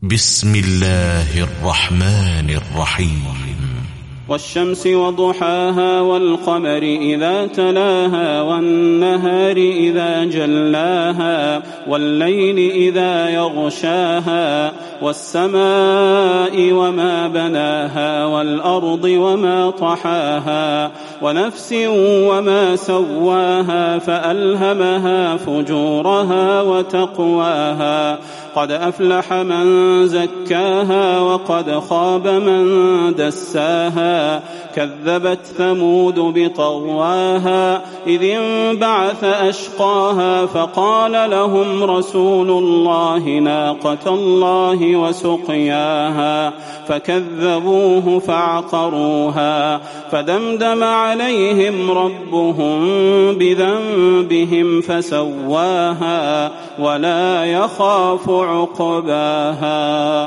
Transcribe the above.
بسم الله الرحمن الرحيم. والشمس وضحاها والقمر إذا تلاها والنهار إذا جلاها والليل إذا يغشاها والسماء وما بناها والأرض وما طحاها ونفس وما سواها فألهمها فجورها وتقواها قد أفلح من زكاها وقد خاب من دساها كذبت ثمود بطغواها إذ انبعث أشقاها فقال لهم رسول الله ناقة الله وسقياها فكذبوه فعقروها فدمدم عليهم ربهم بذنبهم فسواها ولا يخاف عقباها.